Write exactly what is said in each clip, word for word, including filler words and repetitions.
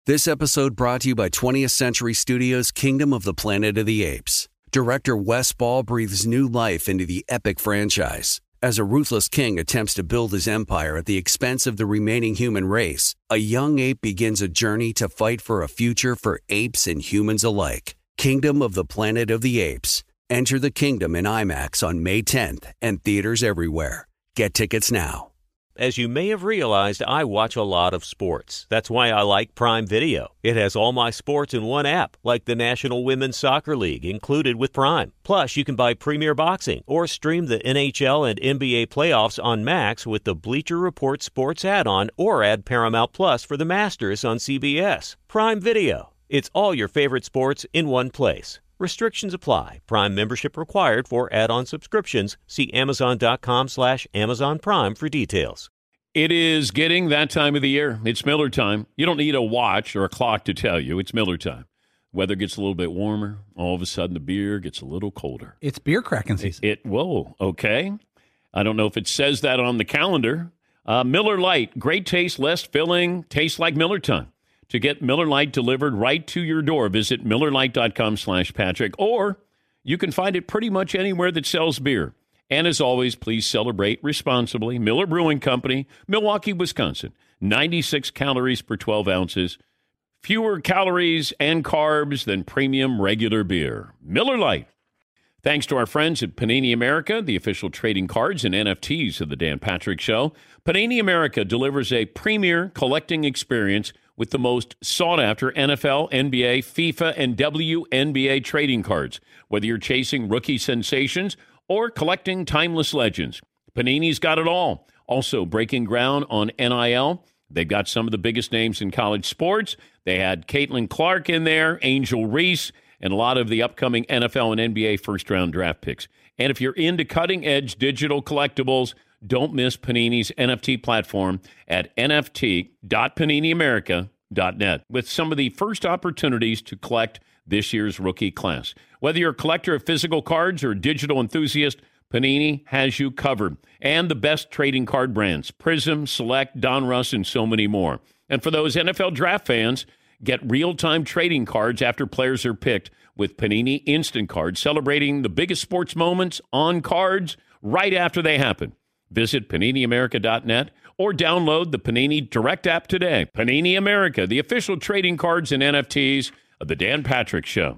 This episode brought to you by twentieth Century Studios' Kingdom of the Planet of the Apes. Director Wes Ball breathes new life into the epic franchise. As a ruthless king attempts to build his empire at the expense of the remaining human race, a young ape begins a journey to fight for a future for apes and humans alike. Kingdom of the Planet of the Apes. Enter the kingdom in IMAX on May tenth and theaters everywhere. Get tickets now. As you may have realized, I watch a lot of sports. That's why I like Prime Video. It has all my sports in one app, like the National Women's Soccer League, included with Prime. Plus, you can buy Premier Boxing or stream the N H L and N B A playoffs on Max with the Bleacher Report Sports add-on, or add Paramount Plus for the Masters on C B S. Prime Video. It's all your favorite sports in one place. Restrictions apply. Prime membership required for add-on subscriptions. See Amazon.com slash Amazon Prime for details. It is getting that time of the year. It's Miller time. You don't need a watch or a clock to tell you. It's Miller time. Weather gets a little bit warmer. All of a sudden, the beer gets a little colder. It's beer cracking season. It, it whoa, okay. I don't know if it says that on the calendar. Uh, Miller Lite, great taste, less filling, tastes like Miller time. To get Miller Lite delivered right to your door, visit MillerLite.com slash Patrick, or you can find it pretty much anywhere that sells beer. And as always, please celebrate responsibly. Miller Brewing Company, Milwaukee, Wisconsin. ninety-six calories per twelve ounces. Fewer calories and carbs than premium regular beer. Miller Lite. Thanks to our friends at Panini America, the official trading cards and N F Ts of the Dan Patrick Show. Panini America delivers a premier collecting experience with the most sought-after N F L, N B A, FIFA, and W N B A trading cards. Whether you're chasing rookie sensations or collecting timeless legends, Panini's got it all. Also, breaking ground on N I L. They've got some of the biggest names in college sports. They had Caitlin Clark in there, Angel Reese, and a lot of the upcoming N F L and N B A first-round draft picks. And if you're into cutting-edge digital collectibles, don't miss Panini's N F T platform at N F T dot panini america dot net with some of the first opportunities to collect this year's rookie class. Whether you're a collector of physical cards or a digital enthusiast, Panini has you covered. And the best trading card brands, Prism, Select, Donruss, and so many more. And for those N F L draft fans, get real-time trading cards after players are picked with Panini Instant Cards, celebrating the biggest sports moments on cards right after they happen. Visit panini america dot net or download the Panini Direct app today. Panini America, the official trading cards and N F Ts of the Dan Patrick Show.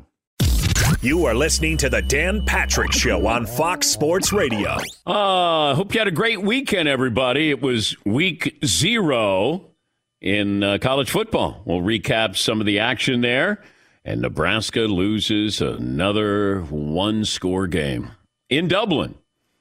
You are listening to the Dan Patrick Show on Fox Sports Radio. I uh, hope you had a great weekend, everybody. It was week zero in uh, college football. We'll recap some of the action there. And Nebraska loses another one-score game in Dublin,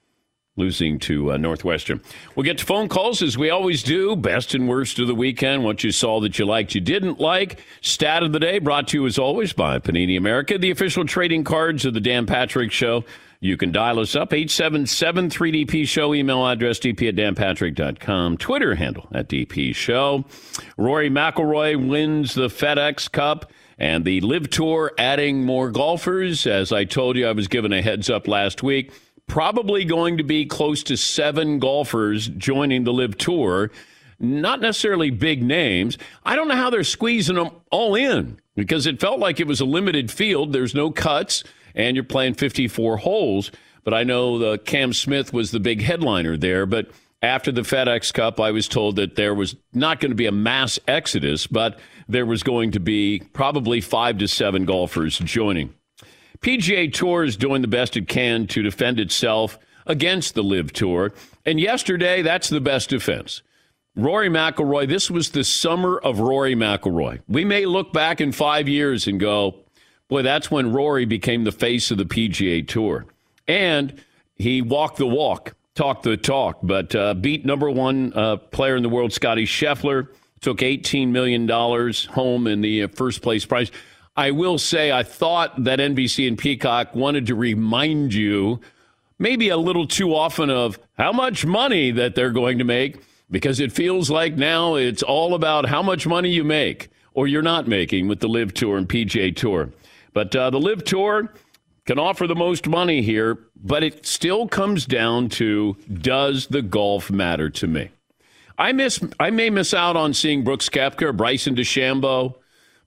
losing to uh, Northwestern. We'll get to phone calls as we always do. Best and worst of the weekend. What you saw that you liked, you didn't like. Stat of the day brought to you as always by Panini America, the official trading cards of the Dan Patrick Show. You can dial us up, eight seven seven, three D P show, email address d p at dan patrick dot com, Twitter handle at D P Show. Rory McIlroy wins the FedEx Cup and the Live Tour, adding more golfers. As I told you, I was given a heads up last week. Probably going to be close to seven golfers joining the Live Tour. Not necessarily big names. I don't know how they're squeezing them all in because it felt like it was a limited field. There's no cuts, and you're playing fifty-four holes. But I know the Cam Smith was the big headliner there. But after the FedEx Cup, I was told that there was not going to be a mass exodus, but there was going to be probably five to seven golfers joining. P G A Tour is doing the best it can to defend itself against the Live Tour. And yesterday, that's the best defense. Rory McIlroy, this was the summer of Rory McIlroy. We may look back in five years and go, boy, that's when Rory became the face of the P G A Tour. And he walked the walk, talked the talk, but uh, beat number one uh, player in the world, Scotty Scheffler, took eighteen million dollars home in the uh, first place prize. I will say I thought that N B C and Peacock wanted to remind you maybe a little too often of how much money that they're going to make, because it feels like now it's all about how much money you make or you're not making with the Live Tour and P G A Tour. But uh, the Live Tour can offer the most money here, but it still comes down to, does the golf matter to me? I miss. I may miss out on seeing Brooks Koepka or Bryson DeChambeau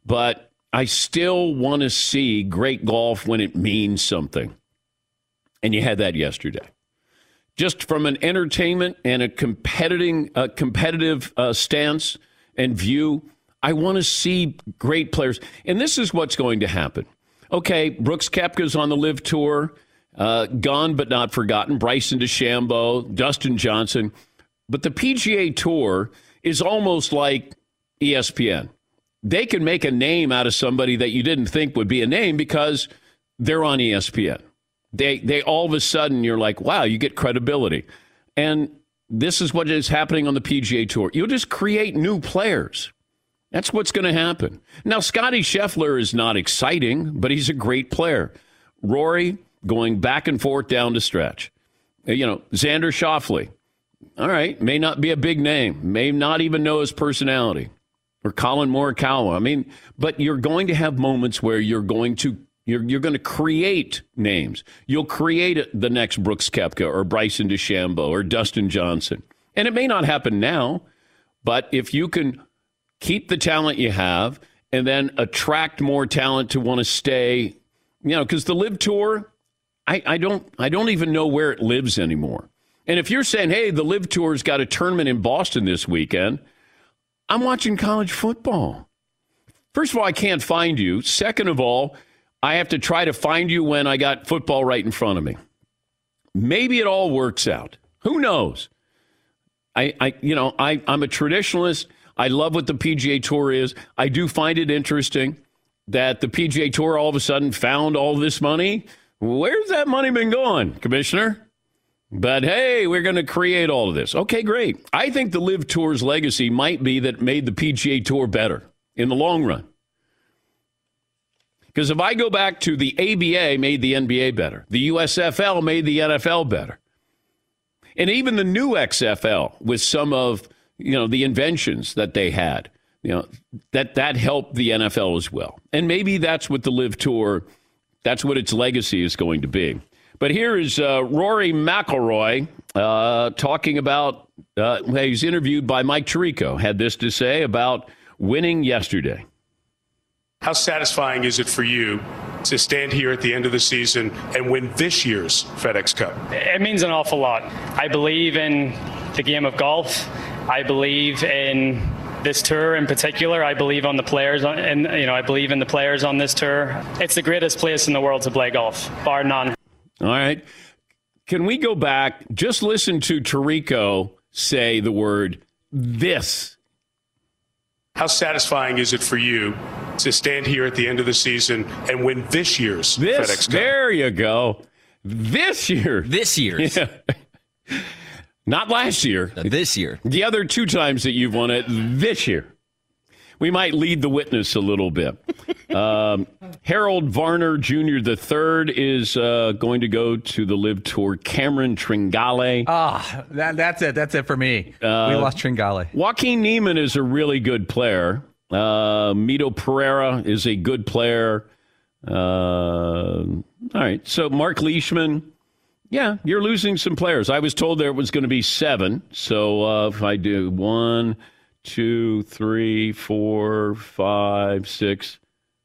but I still want to see great golf when it means something. And you had that yesterday. Just from an entertainment and a competing, uh, competitive uh, stance and view, I want to see great players. And this is what's going to happen. Okay, Brooks Koepka's on the LIV Tour, uh, gone but not forgotten. Bryson DeChambeau, Dustin Johnson. But the P G A Tour is almost like E S P N. They can make a name out of somebody that you didn't think would be a name because they're on E S P N. They, they all of a sudden, you're like, wow, you get credibility. And this is what is happening on the P G A Tour. You'll just create new players. That's what's going to happen. Now, Scotty Scheffler is not exciting, but he's a great player. Rory going back and forth down the stretch. You know, Xander Schauffele. All right, may not be a big name, may not even know his personality. Or Colin Morikawa. I mean, but you're going to have moments where you're going to You're, you're going to create names. You'll create the next Brooks Koepka or Bryson DeChambeau or Dustin Johnson. And it may not happen now, but if you can keep the talent you have and then attract more talent to want to stay, you know, because the LIV Tour, I, I don't I don't even know where it lives anymore. And if you're saying, hey, the LIV Tour's got a tournament in Boston this weekend, I'm watching college football. First of all, I can't find you. Second of all, I have to try to find you when I got football right in front of me. Maybe it all works out. Who knows? I, I you know, I, I'm a traditionalist. I love what the P G A Tour is. I do find it interesting that the P G A Tour all of a sudden found all this money. Where's that money been going, Commissioner? But, hey, we're going to create all of this. Okay, great. I think the LIV Tour's legacy might be that it made the P G A Tour better in the long run. Because if I go back to the A B A made the N B A better, the U S F L made the N F L better, and even the new X F L with some of, you know, the inventions that they had, you know, that that helped the N F L as well. And maybe that's what the LIV Tour, that's what its legacy is going to be. But here is uh, Rory McIlroy uh, talking about, uh, he's interviewed by Mike Tirico, had this to say about winning yesterday. How satisfying is it for you to stand here at the end of the season and win this year's FedEx Cup? It means an awful lot. I believe in the game of golf. I believe in this tour in particular. I believe on the players, and you know, I believe in the players on this tour. It's the greatest place in the world to play golf, bar none. All right. Can we go back? Just listen to Tirico say the word this. How satisfying is it for you to stand here at the end of the season and win this year's this, FedEx Cup? There you go. This year. This year's. Yeah. Not last year. This year. The other two times that you've won it this year. We might lead the witness a little bit. um, Harold Varner Junior the third is uh, going to go to the LIV Tour. Cameron Tringale. Ah, oh, that, that's it. That's it for me. Uh, we lost Tringale. Joaquin Niemann is a really good player. Uh, Mito Pereira is a good player. Uh, all right. So Mark Leishman. Yeah, you're losing some players. I was told there was going to be seven. So uh, if I do one, two, three, four, five, six,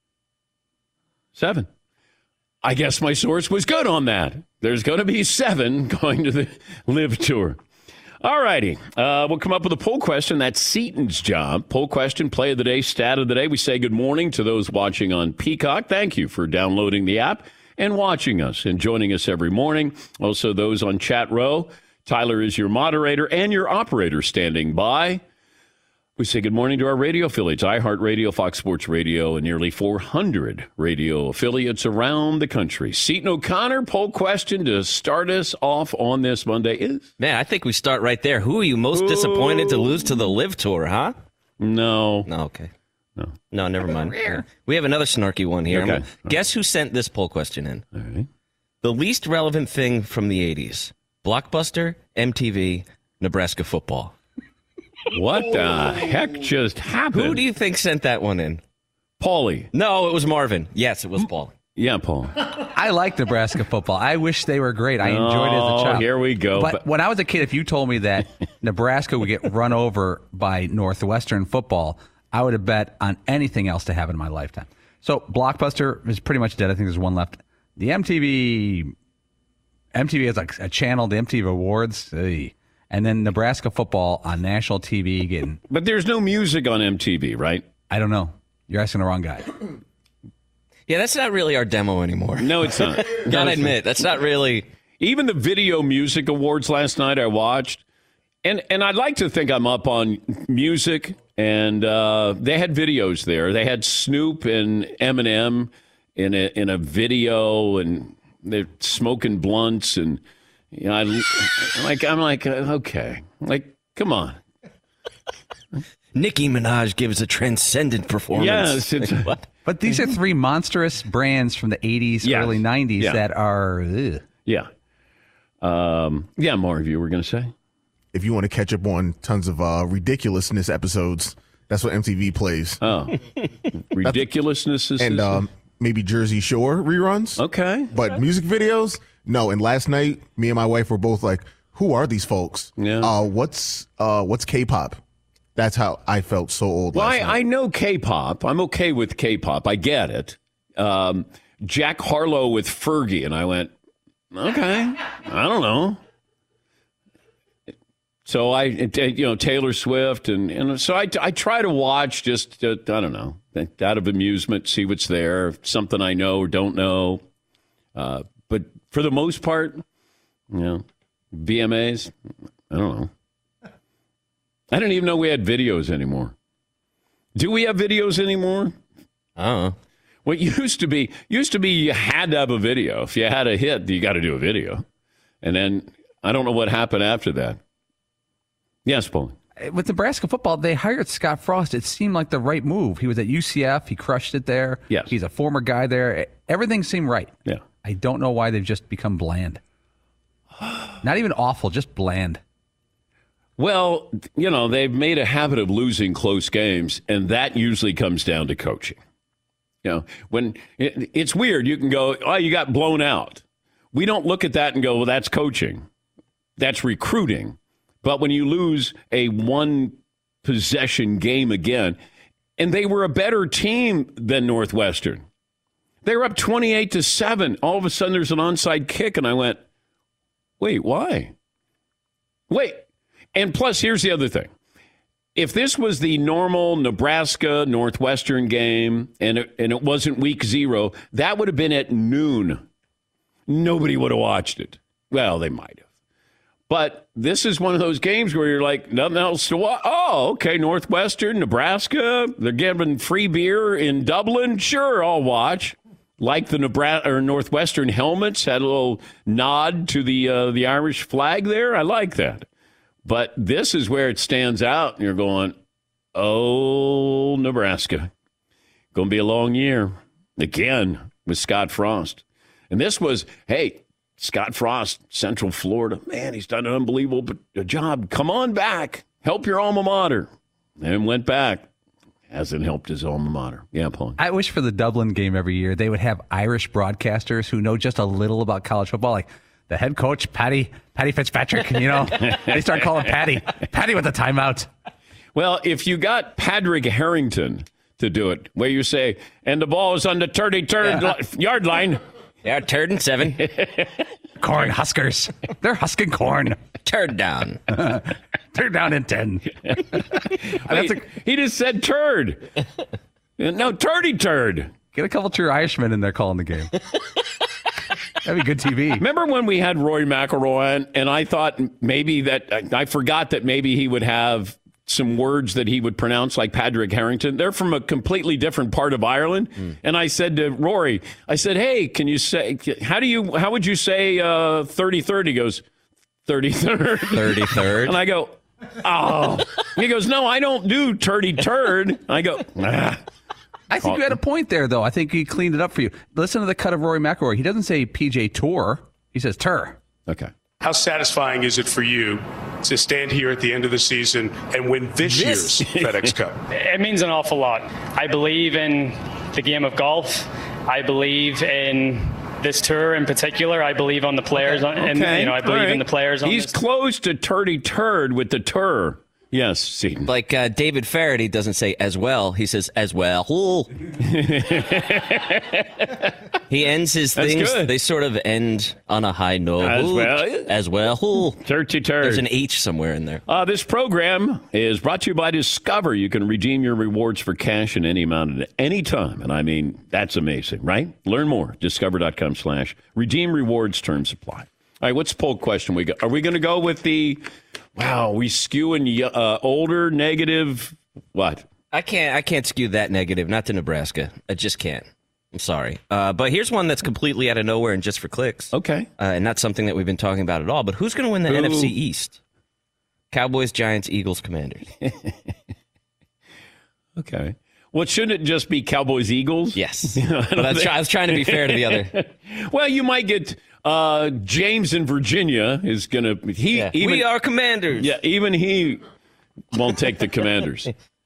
seven. I guess my source was good on that. There's going to be seven going to the LIV Tour. All righty. Uh, we'll come up with a poll question. That's Seaton's job. Poll question, play of the day, stat of the day. We say good morning to those watching on Peacock. Thank you for downloading the app and watching us and joining us every morning. Also, those on Chat Row. Tyler is your moderator and your operator standing by. We say good morning to our radio affiliates, iHeartRadio, Fox Sports Radio, and nearly four hundred radio affiliates around the country. Seton O'Connor, poll question to start us off on this Monday is? Man, I think we start right there. Who are you most Ooh. disappointed to lose to the LIV Tour, huh? No. No, okay. No, no never mind. Yeah. We have another snarky one here. Okay. Guess who sent this poll question in? All right. The least relevant thing from the eighties. Blockbuster, M T V, Nebraska football. What the heck just happened? Who do you think sent that one in? Paulie. No, it was Marvin. Yes, it was Paul. Yeah, Paul. I like Nebraska football. I wish they were great. I enjoyed it as a child. Oh, here we go. But, but when I was a kid, if you told me that Nebraska would get run over by Northwestern football, I would have bet on anything else to have in my lifetime. So Blockbuster is pretty much dead. I think there's one left. The M T V, M T V has like a channel, the M T V Awards, ugh. And then Nebraska football on national T V getting. But there's no music on M T V, right? I don't know. You're asking the wrong guy. Yeah, that's not really our demo anymore. No, it's not. Gotta admit, that's not really. Even the Video Music Awards last night I watched, and, and I'd like to think I'm up on music, and uh, they had videos there. They had Snoop and Eminem in a, in a video, and they're smoking blunts, and you know, I, like I'm like, okay, like, come on. Nicki Minaj gives a transcendent performance. Yes, it's, like, what? But these are three monstrous brands from the eighties, yes. early nineties yeah. that are. Ugh. Yeah. Um, yeah, Marv, you were going to say? If you want to catch up on tons of uh, ridiculousness episodes, that's what M T V plays. Oh. Ridiculousness is And um, maybe Jersey Shore reruns. Okay. But music videos, no. And last night, me and my wife were both like, who are these folks? Yeah. Uh, what's uh, what's K-pop? That's how I felt so old. Well, last I, night. I know K-pop. I'm okay with K-pop. I get it. Um, Jack Harlow with Fergie, and I went, okay, I don't know. So I, you know, Taylor Swift, and, and so I, I try to watch just, uh, I don't know, out of amusement, see what's there, something I know or don't know. Uh, but for the most part, you know, V M As, I don't know. I didn't even know we had videos anymore. Do we have videos anymore? I don't know. What used to be, used to be you had to have a video. If you had a hit, you got to do a video. And then I don't know what happened after that. Yes, Paul. With Nebraska football, they hired Scott Frost. It seemed like the right move. He was at U C F. He crushed it there. Yes. He's a former guy there. Everything seemed right. Yeah. I don't know why they've just become bland. Not even awful, just bland. Well, you know, they've made a habit of losing close games, and that usually comes down to coaching. You know, when it, it's weird, you can go, oh, you got blown out. We don't look at that and go, well, that's coaching. That's recruiting. But when you lose a one possession game again, and they were a better team than Northwestern. They were up twenty-eight to seven. All of a sudden there's an onside kick, and I went, wait, why? Wait. And plus, here's the other thing. If this was the normal Nebraska Northwestern game and it, and it wasn't week zero, that would have been at noon. Nobody would have watched it. Well, they might have. But this is one of those games where you're like, nothing else to watch. Oh, okay, Northwestern, Nebraska, they're giving free beer in Dublin. Sure, I'll watch. Like the Nebraska or Northwestern helmets, had a little nod to the uh, the Irish flag there. I like that. But this is where it stands out, and you're going, oh, Nebraska. Going to be a long year again with Scott Frost. And this was, hey, Scott Frost, Central Florida. Man, he's done an unbelievable job. Come on back. Help your alma mater. And went back. Hasn't helped his alma mater. Yeah, Paul. I wish for the Dublin game every year, they would have Irish broadcasters who know just a little about college football, like the head coach, Patty, Patty Fitzpatrick, you know. They start calling Patty. Patty with the timeout. Well, if you got Padraig Harrington to do it, where you say, and the ball is on the thirty-third yeah. yard line. Yeah, turd and seven. Corn Huskers. They're husking corn. Turd down. Turd down in ten. That's a, he just said turd. No, turdy turd. Get a couple true Irishmen in there calling the game. That'd be good T V. Remember when we had Rory McIlroy on, and I thought maybe that, I forgot that maybe he would have some words that he would pronounce like Padraig Harrington. They're from a completely different part of Ireland. Mm. And I said to Rory, I said, hey, can you say, how do you, how would you say uh, thirty-third? He goes, thirty-third. thirty-third. And I go, oh. He goes, no, I don't do turdy turd. I go, ah. I think you had a point there, though. I think he cleaned it up for you. Listen to the cut of Rory McIlroy. He doesn't say P J Tour. He says Tur. Okay. How satisfying is it for you to stand here at the end of the season and win this, this? year's FedEx Cup? It means an awful lot. I believe in the game of golf. I believe in this tour in particular. I believe on the players. Okay. And, okay. you know, I believe right. in the players on He's this. close to turdy turd with the tour. Yes, Seton. Like uh, David Faraday doesn't say as well. He says as well. He ends his That's things. good. They sort of end on a high note. As well. As well. Churchy turd. There's an H somewhere in there. Uh, this program is brought to you by Discover. You can redeem your rewards for cash in any amount at any time. And I mean, that's amazing, right? Learn more. Discover.com slash redeem rewards terms apply. All right, what's the poll question we got? Are we going to go with the, wow, we skewing uh, older, negative, what? I can't I can't skew that negative, not to Nebraska. I just can't. I'm sorry. Uh, but here's one that's completely out of nowhere and just for clicks. Okay. Uh, and not something that we've been talking about at all. But who's going to win the Who? N F C East? Cowboys, Giants, Eagles, Commanders. Okay. Well, shouldn't it just be Cowboys, Eagles? Yes. You know, I, But I, was try- I was trying to be fair to the other. Well, you might get uh, James in Virginia is going to. He Yeah. even, We are Commanders. Yeah, even he won't take the Commanders.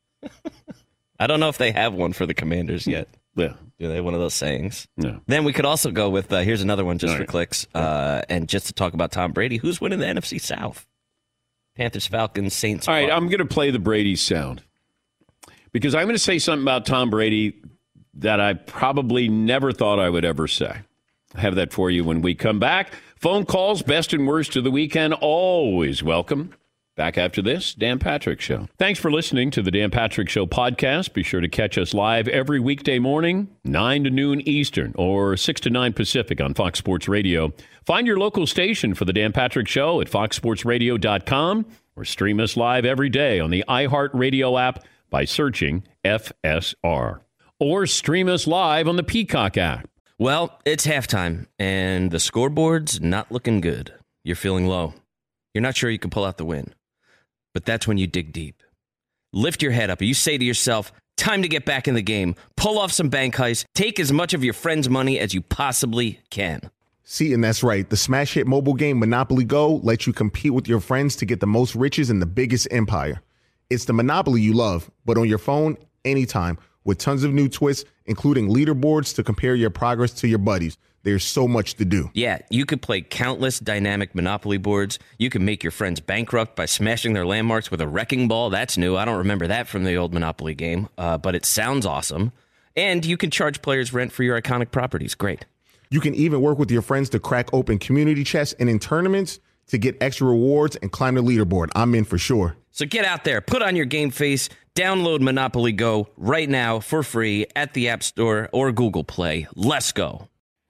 I don't know if they have one for the Commanders yet. Yeah. Do they have one of those sayings? No. Then we could also go with, uh, here's another one just All for right. clicks. Uh, and just to talk about Tom Brady, who's winning the N F C South? Panthers, Falcons, Saints. All right, Bucs. I'm going to play the Brady sound because I'm going to say something about Tom Brady that I probably never thought I would ever say. I have that for you when we come back. Phone calls, best and worst of the weekend, always welcome. Back after this, Dan Patrick Show. Thanks for listening to the Dan Patrick Show podcast. Be sure to catch us live every weekday morning, nine to noon Eastern or six to nine Pacific on Fox Sports Radio. Find your local station for the Dan Patrick Show at fox sports radio dot com or stream us live every day on the iHeartRadio app by searching F S R. Or stream us live on the Peacock app. Well, it's halftime, and the scoreboard's not looking good. You're feeling low. You're not sure you can pull out the win. But that's when you dig deep. Lift your head up. You say to yourself, time to get back in the game. Pull off some bank heists. Take as much of your friend's money as you possibly can. See, and that's right. The smash hit mobile game Monopoly Go lets you compete with your friends to get the most riches in the biggest empire. It's the Monopoly you love, but on your phone, anytime, with tons of new twists, including leaderboards to compare your progress to your buddies. There's so much to do. Yeah, you could play countless dynamic Monopoly boards. You can make your friends bankrupt by smashing their landmarks with a wrecking ball. That's new. I don't remember that from the old Monopoly game, uh, but it sounds awesome. And you can charge players rent for your iconic properties. Great. You can even work with your friends to crack open community chests and in tournaments to get extra rewards and climb the leaderboard. I'm in for sure. So get out there, put on your game face, download Monopoly Go right now for free at the App Store or Google Play. Let's go.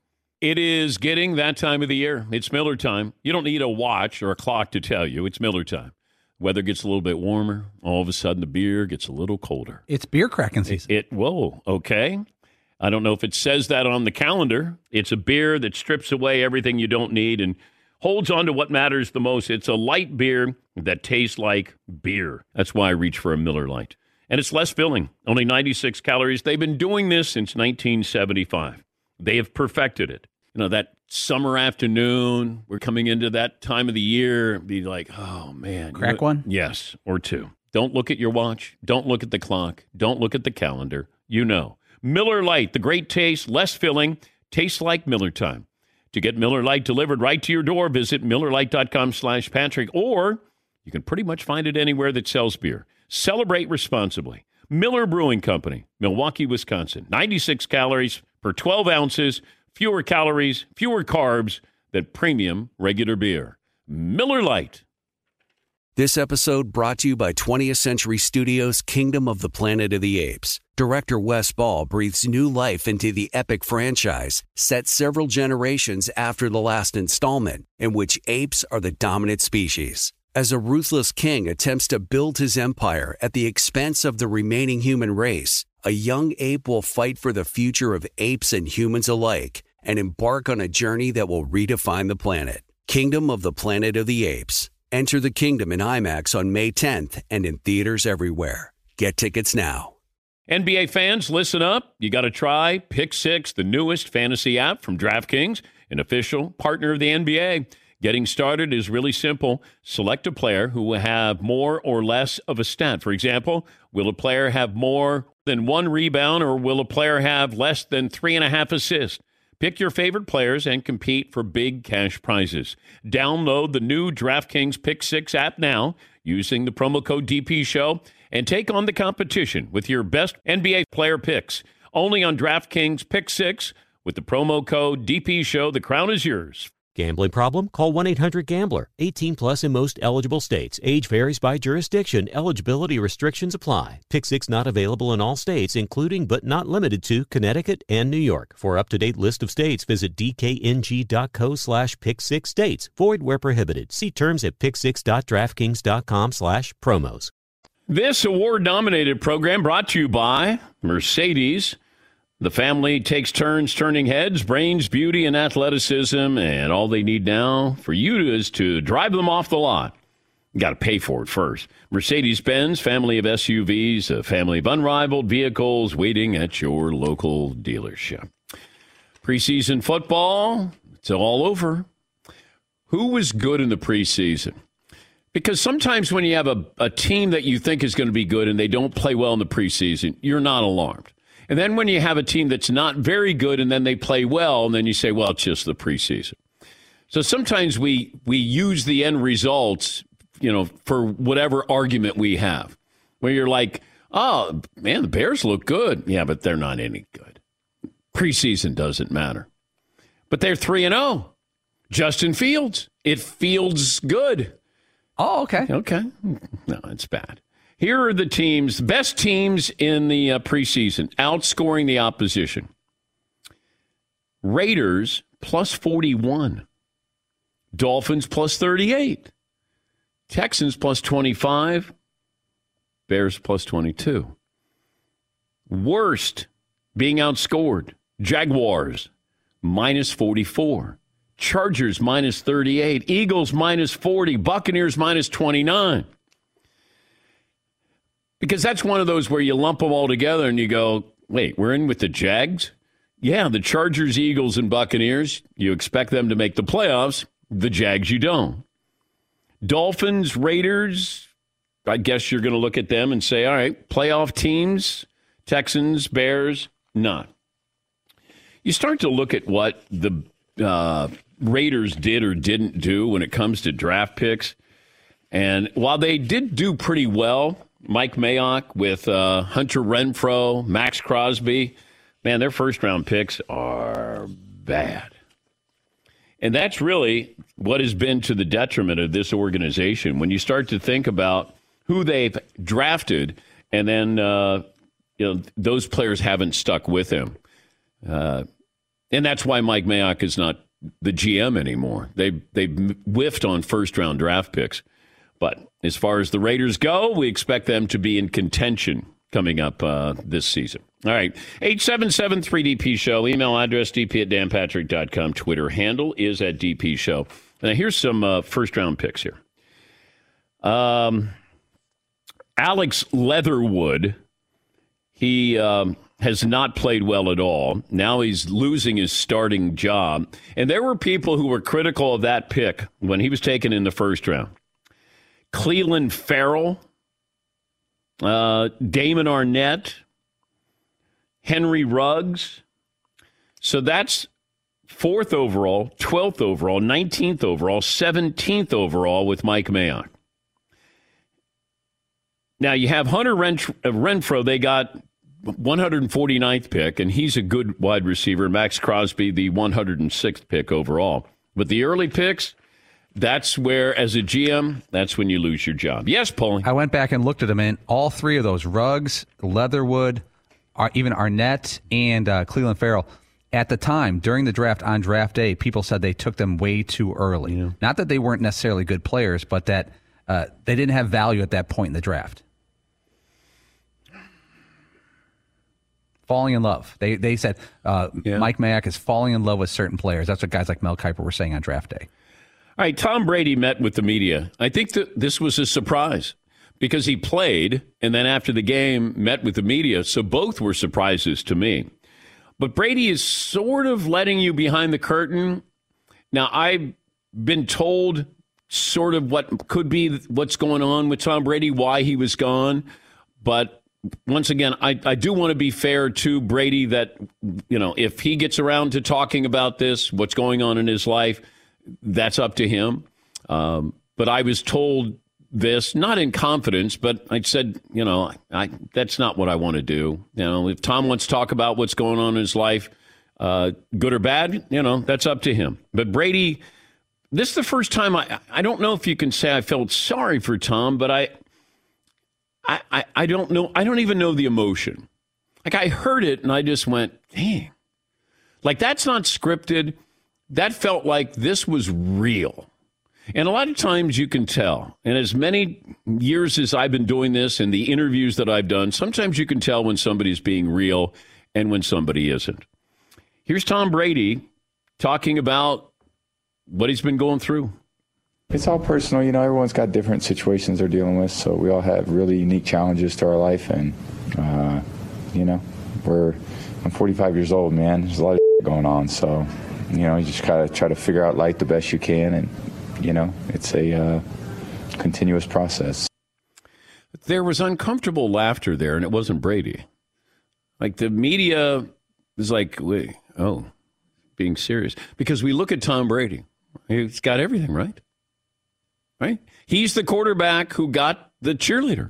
It is getting that time of the year. It's Miller time. You don't need a watch or a clock to tell you. It's Miller time. Weather gets a little bit warmer. All of a sudden, the beer gets a little colder. It's beer cracking season. It, it whoa, okay. I don't know if it says that on the calendar. It's a beer that strips away everything you don't need and holds on to what matters the most. It's a light beer that tastes like beer. That's why I reach for a Miller Lite. And it's less filling, only ninety-six calories. They've been doing this since nineteen seventy-five. They have perfected it. You know, that summer afternoon, we're coming into that time of the year, be like, oh, man. Crack you know, one? Yes, or two. Don't look at your watch. Don't look at the clock. Don't look at the calendar. You know. Miller Lite, the great taste, less filling, tastes like Miller time. To get Miller Lite delivered right to your door, visit MillerLite.com slash Patrick, or you can pretty much find it anywhere that sells beer. Celebrate responsibly. Miller Brewing Company, Milwaukee, Wisconsin. ninety-six calories per twelve ounces, fewer calories, fewer carbs than premium regular beer. Miller Lite. This episode brought to you by twentieth Century Studios' Kingdom of the Planet of the Apes. Director Wes Ball breathes new life into the epic franchise, set several generations after the last installment, in which apes are the dominant species. As a ruthless king attempts to build his empire at the expense of the remaining human race, a young ape will fight for the future of apes and humans alike and embark on a journey that will redefine the planet. Kingdom of the Planet of the Apes. Enter the kingdom in IMAX on May tenth and in theaters everywhere. Get tickets now. N B A fans, listen up. You got to try Pick Six, the newest fantasy app from DraftKings, an official partner of the N B A. Getting started is really simple. Select a player who will have more or less of a stat. For example, will a player have more than one rebound, or will a player have less than three and a half assists? Pick your favorite players and compete for big cash prizes. Download the new DraftKings Pick Six app now. using the promo code D P Show and take on the competition with your best N B A player picks. Only on DraftKings Pick Six with the promo code D P Show. The crown is yours. Gambling problem? Call one eight hundred gambler. eighteen plus in most eligible states. Age varies by jurisdiction. Eligibility restrictions apply. Pick six not available in all states, including but not limited to Connecticut and New York. For up-to-date list of states, visit dkng.co slash pick six states. Void where prohibited. See terms at pick six dot draftkings dot com slash promos. This award-nominated program brought to you by Mercedes. The family takes turns turning heads, brains, beauty, and athleticism, and all they need now for you is to drive them off the lot. You got to pay for it first. Mercedes-Benz, family of S U Vs, a family of unrivaled vehicles waiting at your local dealership. Preseason football, it's all over. Who was good in the preseason? Because sometimes when you have a, a team that you think is going to be good and they don't play well in the preseason, you're not alarmed. And then when you have a team that's not very good and then they play well, and then you say, well, it's just the preseason. So sometimes we we use the end results, you know, for whatever argument we have, where you're like, oh, man, the Bears look good. Yeah, but they're not any good. Preseason doesn't matter. But they're three and oh. Justin Fields. It feels good. Oh, okay. Okay. No, it's bad. Here are the teams, best teams in the uh, preseason, outscoring the opposition. Raiders, plus forty-one. Dolphins, plus thirty-eight. Texans, plus twenty-five. Bears, plus twenty-two. Worst, being outscored. Jaguars, minus forty-four. Chargers, minus thirty-eight. Eagles, minus forty. Buccaneers, minus twenty-nine. Because that's one of those where you lump them all together and you go, wait, we're in with the Jags? Yeah, the Chargers, Eagles, and Buccaneers, you expect them to make the playoffs. The Jags, you don't. Dolphins, Raiders, I guess you're going to look at them and say, all right, playoff teams, Texans, Bears, not. You start to look at what the uh, Raiders did or didn't do when it comes to draft picks. And while they did do pretty well, Mike Mayock with uh, Hunter Renfrow, Max Crosby, man, their first-round picks are bad. And that's really what has been to the detriment of this organization. When you start to think about who they've drafted, and then uh, you know those players haven't stuck with him. Uh, and that's why Mike Mayock is not the G M anymore. They, they've whiffed on first-round draft picks. But as far as the Raiders go, we expect them to be in contention coming up uh, this season. All right, eight seven seven three D P Show. Email address d p at dan patrick dot com. Twitter handle is at D P Show. Now, here's some uh, first-round picks here. Um, Alex Leatherwood, he um, has not played well at all. Now he's losing his starting job. And there were people who were critical of that pick when he was taken in the first round. Cleveland Farrell, uh, Damon Arnett, Henry Ruggs. So that's fourth overall, twelfth overall, nineteenth overall, seventeenth overall with Mike Mayock. Now you have Hunter Renfrow. They got one hundred forty-ninth pick, and he's a good wide receiver. Max Crosby, the one hundred sixth pick overall. But the early picks, that's where, as a G M, that's when you lose your job. Yes, Paulie. I went back and looked at them, and all three of those, Ruggs, Leatherwood, even Arnett, and uh, Cleveland Farrell, at the time, during the draft, on draft day, people said they took them way too early. Yeah. Not that they weren't necessarily good players, but that uh, they didn't have value at that point in the draft. Falling in love. They they said uh, yeah. Mike Mayock is falling in love with certain players. That's what guys like Mel Kiper were saying on draft day. All right, Tom Brady met with the media. I think that this was a surprise because he played and then after the game met with the media. So both were surprises to me. But Brady is sort of letting you behind the curtain. Now, I've been told sort of what could be what's going on with Tom Brady, why he was gone. But once again, I, I do want to be fair to Brady that, you know, if he gets around to talking about this, what's going on in his life, that's up to him. Um, but I was told this, not in confidence, but I said, you know, I, that's not what I want to do. You know, if Tom wants to talk about what's going on in his life, uh, good or bad, you know, that's up to him. But Brady, this is the first time I, I don't know if you can say I felt sorry for Tom, but I, I, I, I don't know. I don't even know the emotion. Like, I heard it and I just went, dang. Like, that's not scripted. That felt like this was real. And a lot of times you can tell. And as many years as I've been doing this and the interviews that I've done, sometimes you can tell when somebody's being real and when somebody isn't. Here's Tom Brady talking about what he's been going through. It's all personal. You know, everyone's got different situations they're dealing with. So we all have really unique challenges to our life. And, uh, you know, we're, I'm forty-five years old, man. There's a lot of going on. So, you know, you just gotta try to figure out life the best you can. And, you know, it's a uh, continuous process. There was uncomfortable laughter there, and it wasn't Brady. Like, the media was like, wait, oh, being serious. Because we look at Tom Brady. He's got everything, right? Right? He's the quarterback who got the cheerleader.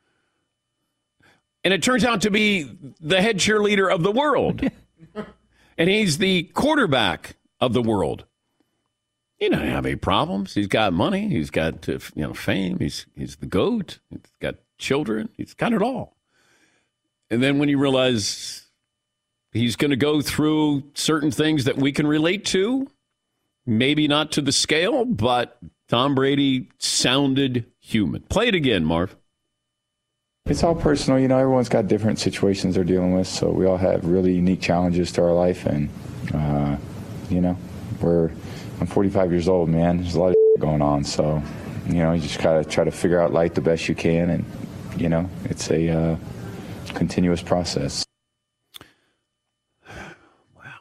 And it turns out to be the head cheerleader of the world. And he's the quarterback of the world. He doesn't have any problems. He's got money. He's got uh, you know fame. He's he's the GOAT. He's got children. He's got it all. And then when you realize he's going to go through certain things that we can relate to, maybe not to the scale, but Tom Brady sounded human. Play it again, Marv. It's all personal. You know, everyone's got different situations they're dealing with. So we all have really unique challenges to our life. And, uh, you know, we're... I'm forty-five years old, man. There's a lot of going on. So, you know, you just got to try to figure out life the best you can. And, you know, it's a uh, continuous process. Wow.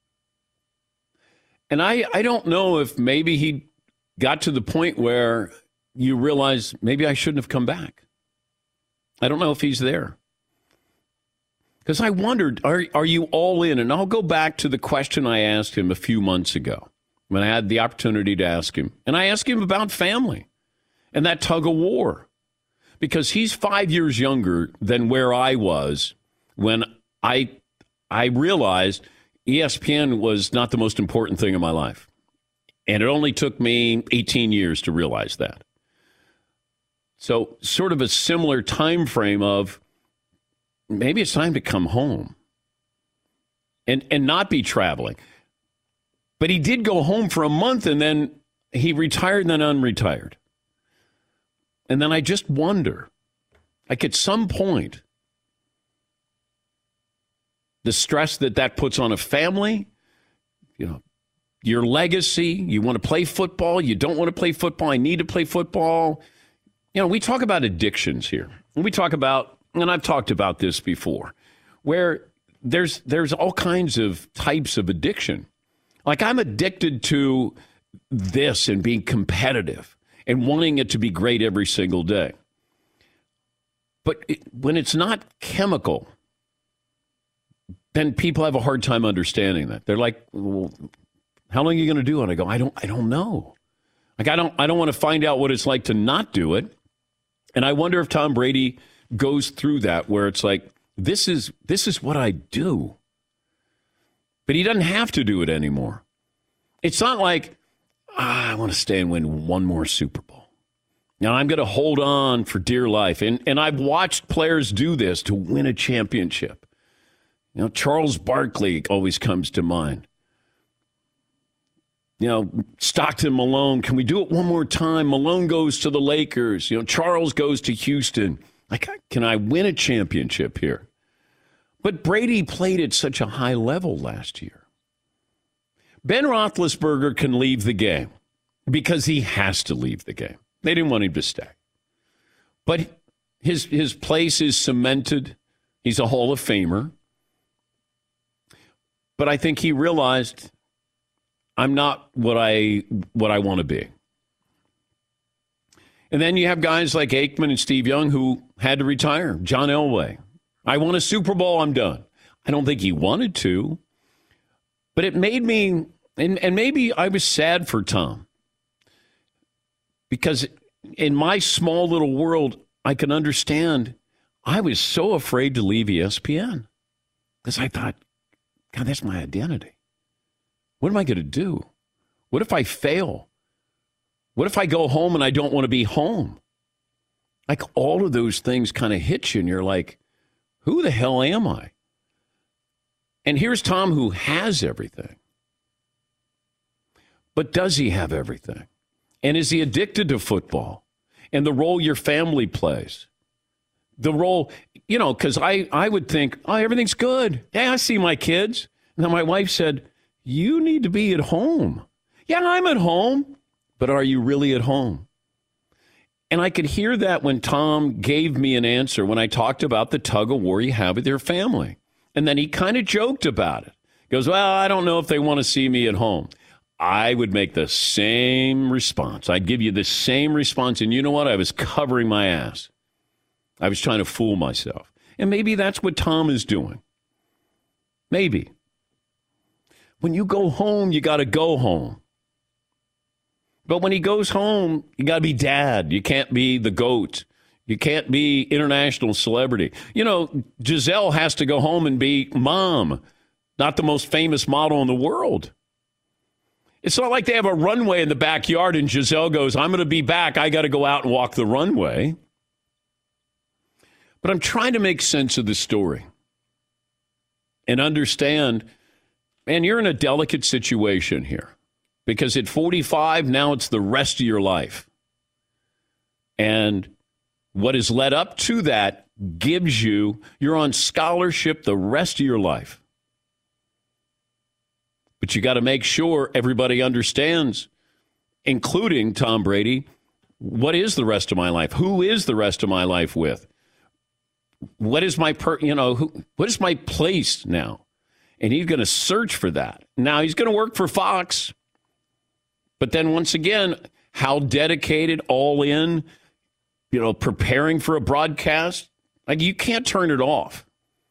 And I, I don't know if maybe he got to the point where you realize maybe I shouldn't have come back. I don't know if he's there. Because I wondered, are, are you all in? And I'll go back to the question I asked him a few months ago, when I had the opportunity to ask him. And I asked him about family and that tug of war. Because he's five years younger than where I was when I I realized E S P N was not the most important thing in my life. And it only took me eighteen years to realize that. So sort of a similar time frame of maybe it's time to come home and, and not be traveling. But he did go home for a month, and then he retired and then unretired. And then I just wonder, like at some point, the stress that that puts on a family, you know, your legacy, you want to play football, you don't want to play football, I need to play football. You know, we talk about addictions here. We talk about, and I've talked about this before, where there's there's all kinds of types of addiction. Like, I'm addicted to this and being competitive and wanting it to be great every single day. But it, when it's not chemical, then people have a hard time understanding that. They're like, well, how long are you going to do it? And I go, I don't, I don't know. Like, I don't, I don't want to find out what it's like to not do it. And I wonder if Tom Brady goes through that, where it's like, this is, this is what I do. But he doesn't have to do it anymore. It's not like, ah, I want to stay and win one more Super Bowl. Now, I'm going to hold on for dear life. And, and I've watched players do this to win a championship. You know, Charles Barkley always comes to mind. You know, Stockton, Malone, can we do it one more time? Malone goes to the Lakers. You know, Charles goes to Houston. Like, can I win a championship here? But Brady played at such a high level last year. Ben Roethlisberger can leave the game because he has to leave the game. They didn't want him to stay. But his his place is cemented. He's a Hall of Famer. But I think he realized, I'm not what I what I want to be. And then you have guys like Aikman and Steve Young who had to retire. John Elway. I won a Super Bowl, I'm done. I don't think he wanted to. But it made me, and, and maybe I was sad for Tom. Because in my small little world, I can understand. I was so afraid to leave E S P N because I thought, God, that's my identity. What am I going to do? What if I fail? What if I go home and I don't want to be home? Like all of those things kind of hit you and you're like, who the hell am I? And here's Tom who has everything. But does he have everything? And is he addicted to football and the role your family plays? The role, you know, because I, I would think, oh, everything's good. Yeah, I see my kids. And then my wife said, you need to be at home. Yeah, I'm at home. But are you really at home? And I could hear that when Tom gave me an answer when I talked about the tug of war you have with your family. And then he kind of joked about it. He goes, well, I don't know if they want to see me at home. I would make the same response. I'd give you the same response. And you know what? I was covering my ass. I was trying to fool myself. And maybe that's what Tom is doing. Maybe. When you go home, you got to go home. But when he goes home, you got to be dad. You can't be the GOAT. You can't be international celebrity. You know, Giselle has to go home and be mom, not the most famous model in the world. It's not like they have a runway in the backyard and Giselle goes, I'm going to be back. I got to go out and walk the runway. But I'm trying to make sense of the story and understand, man, you're in a delicate situation here. Because at forty-five, now it's the rest of your life. And what has led up to that gives you, you're on scholarship the rest of your life. But you got to make sure everybody understands, including Tom Brady, what is the rest of my life? Who is the rest of my life with? What is my, per, you know, who, what is my place now? And he's going to search for that. Now he's going to work for Fox. But then once again, how dedicated, all in, you know, preparing for a broadcast, like you can't turn it off.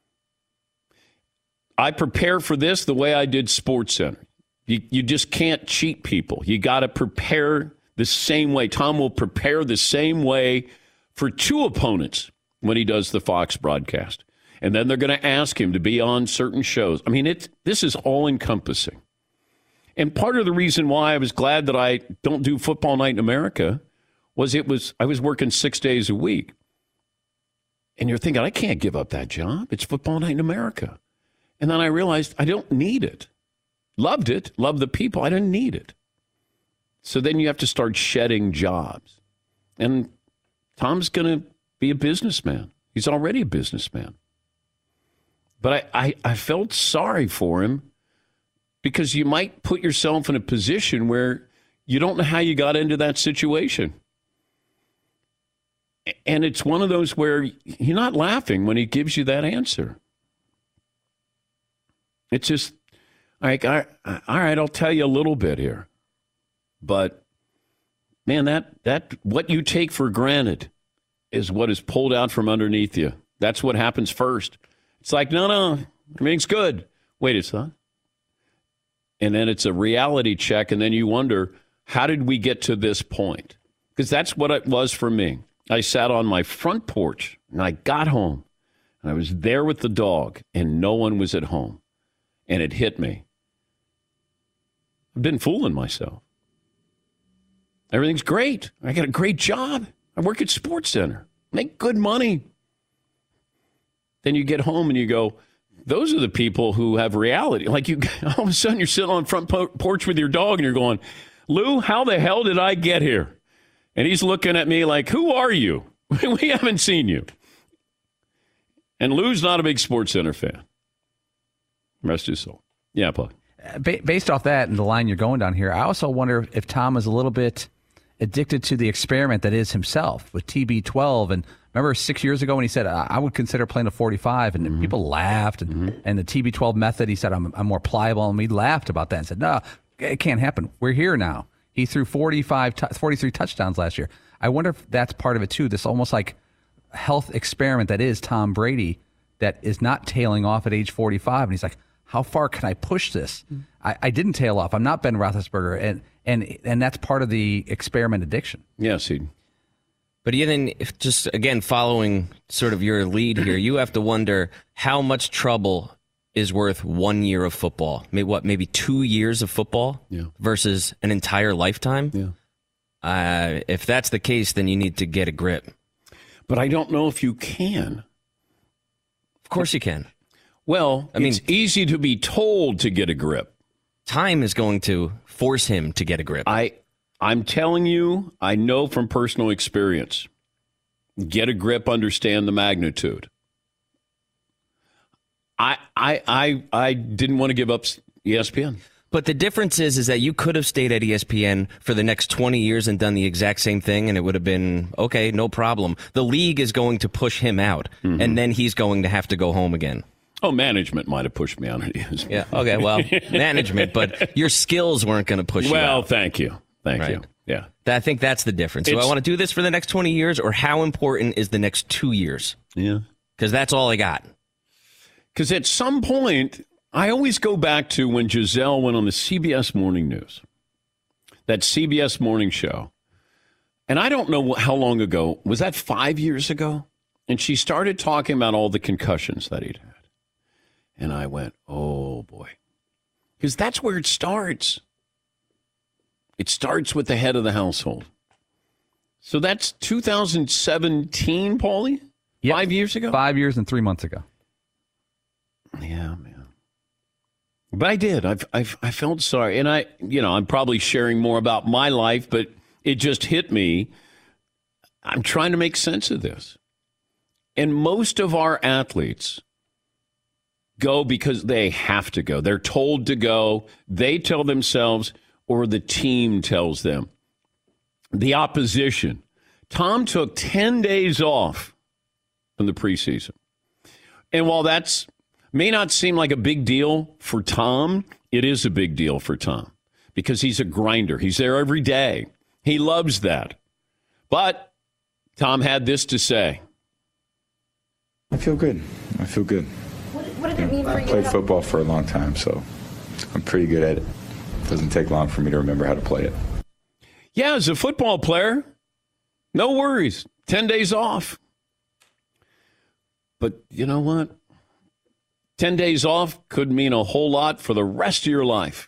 I prepare for this the way I did SportsCenter. You, you just can't cheat people. You got to prepare the same way. Tom will prepare the same way for two opponents when he does the Fox broadcast. And then they're going to ask him to be on certain shows. I mean, it's, this is all encompassing. And part of the reason why I was glad that I don't do Football Night in America was it was I was working six days a week. And you're thinking, I can't give up that job. It's Football Night in America. And then I realized I don't need it. Loved it. Loved the people. I didn't need it. So then you have to start shedding jobs. And Tom's going to be a businessman. He's already a businessman. But I, I, I felt sorry for him. Because you might put yourself in a position where you don't know how you got into that situation. And it's one of those where you're not laughing when he gives you that answer. It's just like, all right, I'll tell you a little bit here. But, man, that, that what you take for granted is what is pulled out from underneath you. That's what happens first. It's like, no, no, everything's good. Wait, it's not. And then it's a reality check, and then you wonder, how did we get to this point? Because that's what it was for me. I sat on my front porch, and I got home, and I was there with the dog, and no one was at home. And it hit me. I've been fooling myself. Everything's great. I got a great job. I work at SportsCenter. Make good money. Then you get home, and you go, those are the people who have reality. Like you, all of a sudden you're sitting on the front porch with your dog and you're going, Lou, how the hell did I get here? And he's looking at me like, who are you? We haven't seen you. And Lou's not a big SportsCenter fan. Rest his soul. Yeah, Paul. Based off that and the line you're going down here, I also wonder if Tom is a little bit addicted to the experiment that is himself with T B twelve. And remember six years ago when he said, I would consider playing a forty-five, and mm-hmm. people laughed. And, mm-hmm. and the T B twelve method, he said, I'm, I'm more pliable. And we laughed about that and said, no, it can't happen. We're here now. He threw forty-five, forty-three touchdowns last year. I wonder if that's part of it, too. This almost like health experiment that is Tom Brady that is not tailing off at age forty-five. And he's like, how far can I push this? Mm-hmm. I, I didn't tail off. I'm not Ben Roethlisberger. And, and, and that's part of the experiment addiction. Yes, he. But even if just, again, following sort of your lead here, you have to wonder how much trouble is worth one year of football. Maybe what, maybe two years of football yeah. versus an entire lifetime? Yeah. Uh, if that's the case, then you need to get a grip. But I don't know if you can. Of course you can. Well, I mean, it's easy to be told to get a grip. Time is going to force him to get a grip. I, I'm telling you, I know from personal experience. Get a grip, understand the magnitude. I, I, I, I didn't want to give up E S P N. But the difference is, is that you could have stayed at E S P N for the next twenty years and done the exact same thing, and it would have been, okay, no problem. The league is going to push him out, mm-hmm. and then he's going to have to go home again. Oh, management might have pushed me out of E S P N. Yeah, okay, well, management, but your skills weren't going to push well, you out. Well, thank you. Thank right? you. Yeah. I think that's the difference. Do I want to do this for the next twenty years, or how important is the next two years? Yeah. Because that's all I got. Because at some point, I always go back to when Giselle went on the C B S Morning News, that C B S morning show. And I don't know how long ago. Was that five years ago? And she started talking about all the concussions that he'd had. And I went, oh, boy. Because that's where it starts. It starts with the head of the household. So that's two thousand seventeen, Paulie? Yep. Five years ago? Five years and three months ago. Yeah, man. But I did. I've, I've, I felt sorry. And I, you know, I'm probably sharing more about my life, but it just hit me. I'm trying to make sense of this. And most of our athletes go because they have to go. They're told to go. They tell themselves, or the team tells them. The opposition. Tom took ten days off from the preseason. And while that's may not seem like a big deal for Tom, it is a big deal for Tom because he's a grinder. He's there every day. He loves that. But Tom had this to say. I feel good. I feel good. What, what did it mean for you? I played football for a long time, so I'm pretty good at it. It doesn't take long for me to remember how to play it. Yeah, as a football player, no worries. Ten days off. But you know what? Ten days off could mean a whole lot for the rest of your life.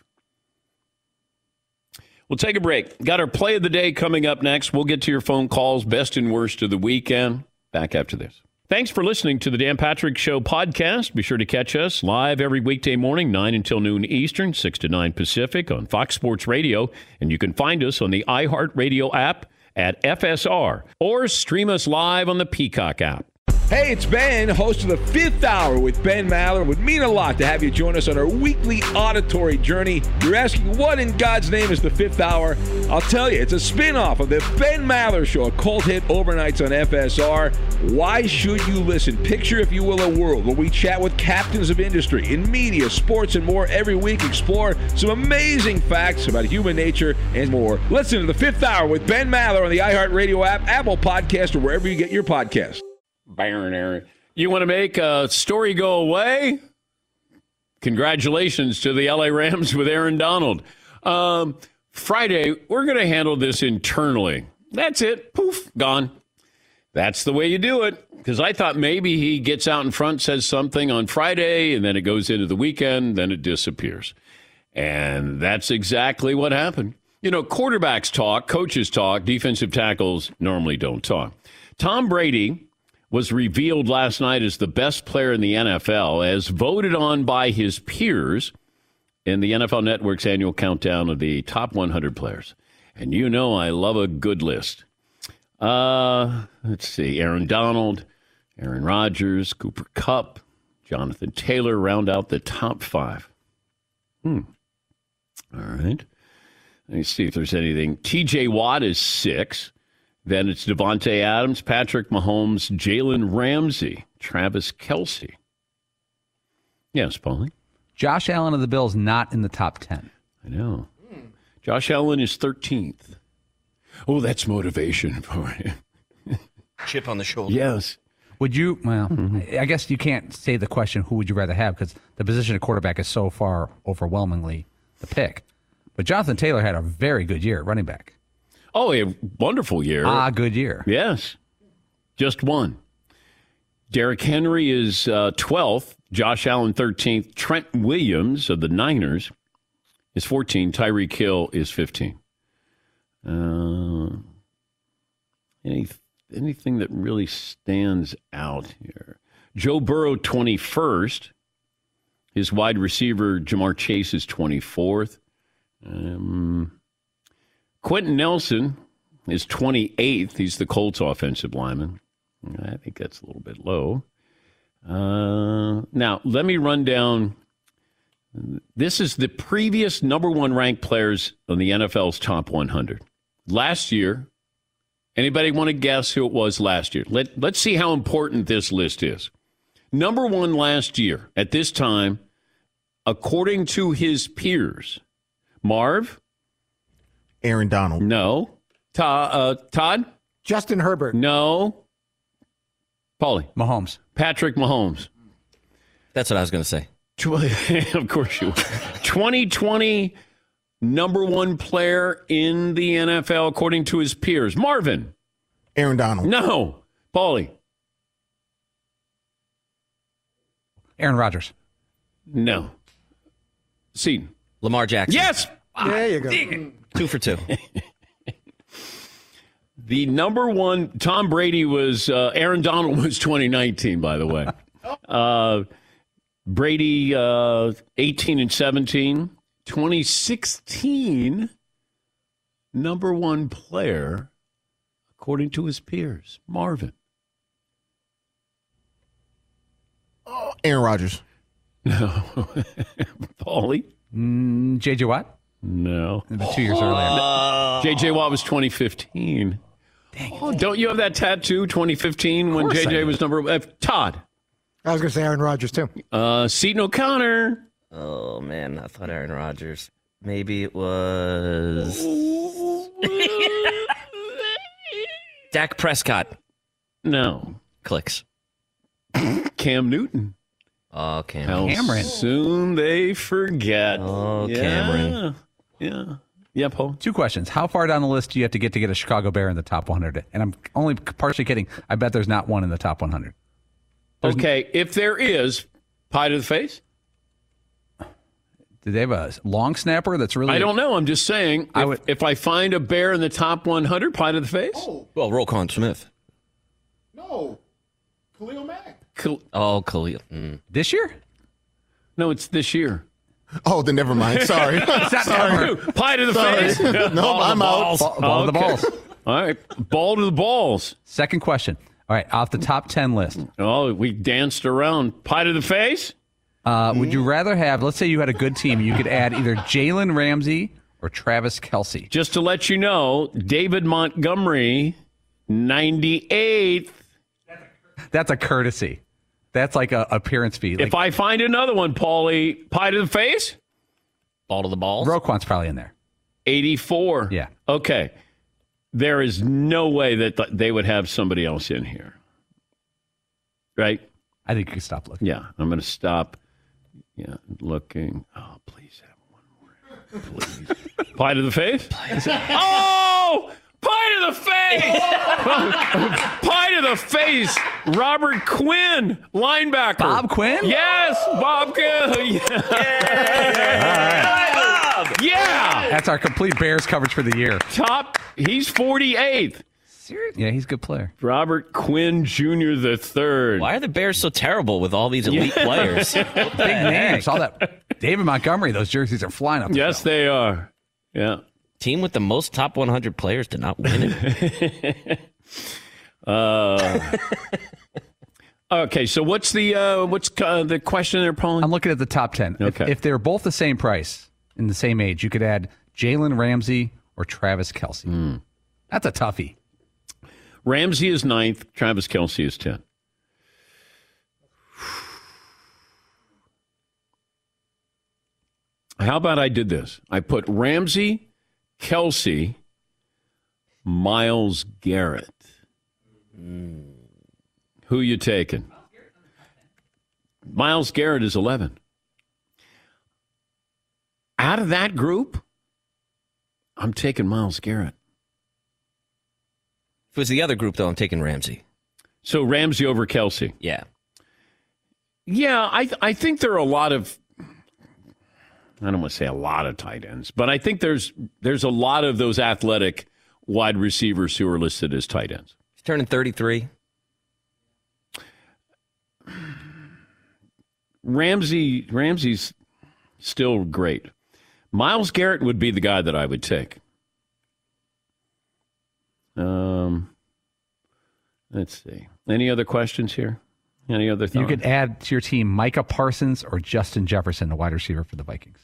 We'll take a break. Got our play of the day coming up next. We'll get to your phone calls, best and worst of the weekend. Back after this. Thanks for listening to the Dan Patrick Show podcast. Be sure to catch us live every weekday morning, nine until noon Eastern, six to nine Pacific on Fox Sports Radio. And you can find us on the iHeartRadio app at F S R or stream us live on the Peacock app. Hey, it's Ben, host of the Fifth Hour with Ben Maller. It would mean a lot to have you join us on our weekly auditory journey. You're asking, what in God's name is the Fifth Hour? I'll tell you, it's a spin-off of the Ben Maller Show, a cult hit overnights on F S R. Why should you listen? Picture, if you will, a world where we chat with captains of industry in media, sports, and more every week. Explore some amazing facts about human nature and more. Listen to the Fifth Hour with Ben Maller on the iHeartRadio app, Apple Podcast, or wherever you get your podcasts. Baron Aaron. You want to make a story go away? Congratulations to the L A Rams with Aaron Donald. Um, Friday, we're going to handle this internally. That's it. Poof, gone. That's the way you do it. Because I thought maybe he gets out in front, says something on Friday, and then it goes into the weekend, then it disappears. And that's exactly what happened. You know, quarterbacks talk, coaches talk, defensive tackles normally don't talk. Tom Brady was revealed last night as the best player in the N F L, as voted on by his peers in the N F L Network's annual countdown of the top one hundred players. And you know I love a good list. Uh, let's see, Aaron Donald, Aaron Rodgers, Cooper Kupp, Jonathan Taylor round out the top five. Hmm. All right. Let me see if there's anything. T J Watt is six. Then it's Devontae Adams, Patrick Mahomes, Jalen Ramsey, Travis Kelce. Yes, Paulie? Josh Allen of the Bills not in the top ten. I know. Mm. Josh Allen is thirteenth. Oh, that's motivation for him. Chip on the shoulder. Yes. Would you, well, mm-hmm. I guess you can't say the question, who would you rather have, because the position of quarterback is so far overwhelmingly the pick. But Jonathan Taylor had a very good year at running back. Oh, a wonderful year. Ah, good year. Yes. Just one. Derrick Henry is uh, twelfth. Josh Allen thirteenth. Trent Williams of the Niners is fourteen. Tyreek Hill is fifteen. Uh, any, anything that really stands out here? Joe Burrow, twenty-first. His wide receiver, Jamar Chase, is twenty-fourth. Um, Quentin Nelson is twenty-eighth. He's the Colts offensive lineman. I think that's a little bit low. Uh, now, let me run down. This is the previous number one ranked players on the N F L's top one hundred. Last year, anybody want to guess who it was last year? Let, let's see how important this list is. Number one last year at this time, according to his peers, Marv? Aaron Donald. No. Todd? Uh, Todd? Justin Herbert. No. Paulie? Mahomes. Patrick Mahomes. That's what I was going to say. Of course you were. twenty twenty number one player in the N F L according to his peers. Marvin. Aaron Donald. No. Paulie. Aaron Rodgers. No. Seton. Lamar Jackson. Yes. There you go. Two for two. The number one, Tom Brady was, uh, Aaron Donald was twenty nineteen, by the way. Uh, Brady, uh, eighteen and seventeen. twenty sixteen, number one player, according to his peers. Marvin. Oh, Aaron Rodgers. No. Paulie? Mm, J J Watt? No. About two years earlier. J J Watt was twenty fifteen. Dang it. Oh, don't you have that tattoo, twenty fifteen, when J J was number uh, Todd? I was going to say Aaron Rodgers, too. Uh, Seton O'Connor. Oh, man. I thought Aaron Rodgers. Maybe it was Dak Prescott. No. Clicks. Cam Newton. Oh, Cam. How Cameron. soon they forget. Oh, yeah. Cameron. Yeah. Yeah, Paul. Two questions. How far down the list do you have to get to get a Chicago Bear in the top one hundred? And I'm only partially kidding. I bet there's not one in the top one hundred. There's okay, n- if there is, pie to the face? Do they have a long snapper that's really... I don't know. I'm just saying, if I, would, if I find a Bear in the top one hundred, pie to the face? Oh. Well, Roquan Smith. No. Khalil Mack. Khal- oh, Khalil. Mm. This year? No, it's this year. Oh, then never mind. Sorry. Sorry. Pie to the Sorry. face? No, I'm out. Ball, ball to the Okay. balls. All right. Ball to the balls. Second question. All right, off the top ten list. Oh, we danced around. Pie to the face? Uh, would you rather have, let's say you had a good team, you could add either Jalen Ramsey or Travis Kelce? Just to let you know, David Montgomery, ninety-eighth. That's a courtesy. That's like a appearance fee. Like, If I find another one, Paulie, pie to the face? Ball to the balls? Roquan's probably in there. eighty-four. Yeah. Okay. There is no way that th- they would have somebody else in here. Right? I think you can stop looking. Yeah. I'm going to stop yeah, looking. Oh, please have one more. Please. Pie to the face? Oh! Pie to the face! Pie to the face! Robert Quinn, linebacker. Bob Quinn? Yes, Bob Quinn. Yeah. Yeah. That's our complete Bears coverage for the year. Top, he's forty-eighth. Yeah, he's a good player. Robert Quinn Junior the third. Why are the Bears so terrible with all these elite Yeah. players? Big names. All that. David Montgomery, those jerseys are flying up the Yes, field. they are. Yeah. Team with the most top one hundred players did not win it. uh, okay, so what's the uh, what's uh, the question there, Paul? I'm looking at the top ten. If, Okay. if they're both the same price in the same age, you could add Jalen Ramsey or Travis Kelce. Mm. That's a toughie. Ramsey is ninth. Travis Kelce is tenth. How about I did this? I put Ramsey, Kelce, Myles Garrett. Mm. Who you taking? Myles Garrett is eleven. Out of that group, I'm taking Myles Garrett. If it was the other group, though, I'm taking Ramsey. So Ramsey over Kelsey. Yeah. Yeah, I I think there are a lot of, I don't want to say a lot of tight ends, but I think there's there's a lot of those athletic wide receivers who are listed as tight ends. He's turning thirty-three. Ramsey Ramsey's still great. Myles Garrett would be the guy that I would take. Um, let's see. Any other questions here? Any other thoughts? You could add to your team Micah Parsons or Justin Jefferson, the wide receiver for the Vikings.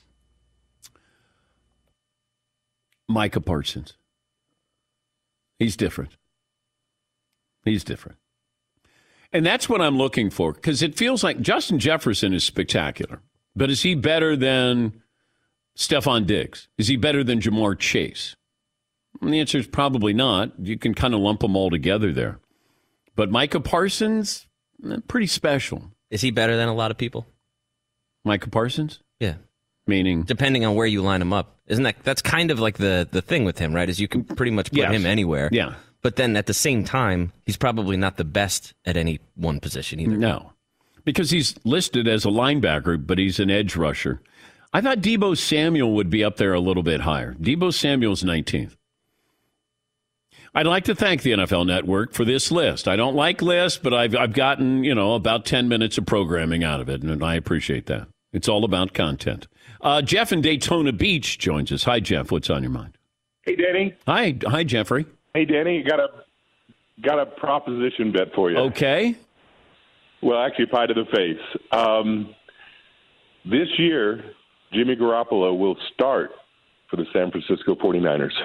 Micah Parsons. He's different. He's different. And that's what I'm looking for, because it feels like Justin Jefferson is spectacular. But is he better than Stephon Diggs? Is he better than Jamar Chase? And the answer is probably not. You can kind of lump them all together there. But Micah Parsons, pretty special. Is he better than a lot of people? Micah Parsons? Yeah. Meaning? Depending on where you line him up. Isn't that, that's kind of like the, the thing with him, right? Is you can pretty much put Yes. him anywhere. Yeah. But then at the same time, he's probably not the best at any one position either. No. Because he's listed as a linebacker, but he's an edge rusher. I thought Deebo Samuel would be up there a little bit higher. Deebo Samuel's nineteenth. I'd like to thank the N F L Network for this list. I don't like lists, but I've I've gotten, you know, about ten minutes of programming out of it, and I appreciate that. It's all about content. Uh, Jeff in Daytona Beach joins us. Hi, Jeff. What's on your mind? Hey, Danny. Hi, hi, Jeffrey. Hey, Danny. Got a got a proposition bet for you. Okay. Well, actually, pie to the face. Um, this year, Jimmy Garoppolo will start for the San Francisco forty-niners.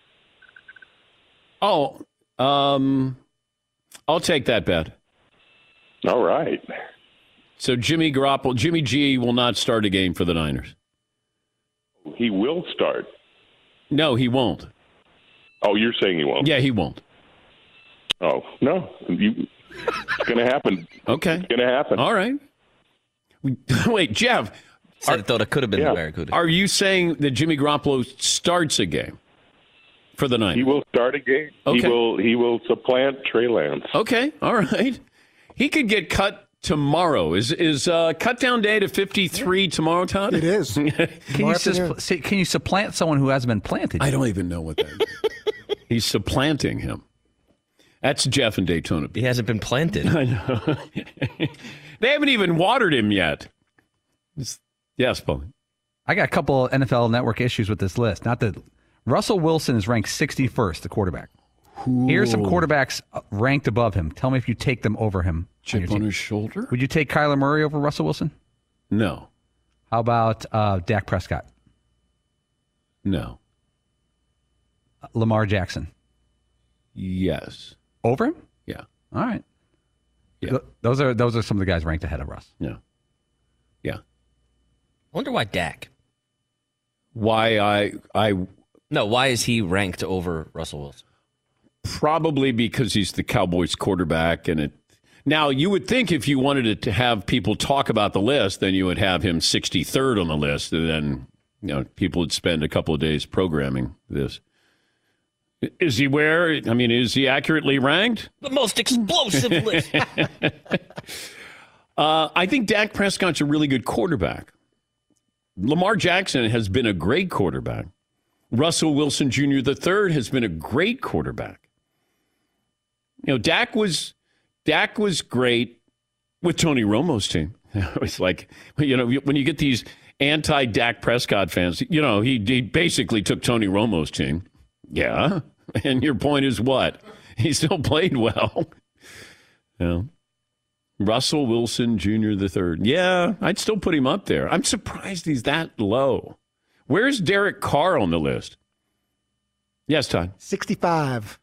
Oh, um, I'll take that bet. All right. So Jimmy Garoppolo, Jimmy G will not start a game for the Niners. He will start. No, he won't. Oh, you're saying he won't? Yeah, he won't. Oh, no. You, it's going to happen. Okay. It's going to happen. All right. Wait, Jeff. Said it thought it could have been yeah. the Barracuda. Are you saying that Jimmy Garoppolo starts a game for the Niners? He will start a game. Okay. He will He will supplant Trey Lance. Okay. All right. He could get cut tomorrow. Is is uh, cut down day to fifty-three tomorrow, Todd? It is. Can you, sus- see, can you supplant someone who hasn't been planted? I don't even know what that is. He's supplanting him. That's Jeff in Daytona Beach. He hasn't been planted. I know. They haven't even watered him yet. It's, yes, Paul. I got a couple of N F L Network issues with this list. Not that Russell Wilson is ranked sixty-first, the quarterback. Ooh. Here's some quarterbacks ranked above him. Tell me if you take them over him. Chip on, on his shoulder? Would you take Kyler Murray over Russell Wilson? No. How about uh, Dak Prescott? No. Uh, Lamar Jackson? Yes. Over him? Yeah. All right. Yeah. Th- those are those are some of the guys ranked ahead of Russ. Yeah. Yeah. I wonder why Dak. Why I I No, why is he ranked over Russell Wilson? Probably because he's the Cowboys quarterback, and it. Now you would think if you wanted it to have people talk about the list, then you would have him sixty-third on the list, and then you know people would spend a couple of days programming this. Is he where? I mean, is he accurately ranked? The most explosive list. uh, I think Dak Prescott's a really good quarterback. Lamar Jackson has been a great quarterback. Russell Wilson Junior the third has been a great quarterback. You know, Dak was Dak was great with Tony Romo's team. It's like, you know, when you get these anti-Dak Prescott fans, you know, he, he basically took Tony Romo's team. Yeah. And your point is what? He still played well. You know, Russell Wilson Junior the third. Yeah, I'd still put him up there. I'm surprised he's that low. Where's Derek Carr on the list? Yes, Todd. sixty-five.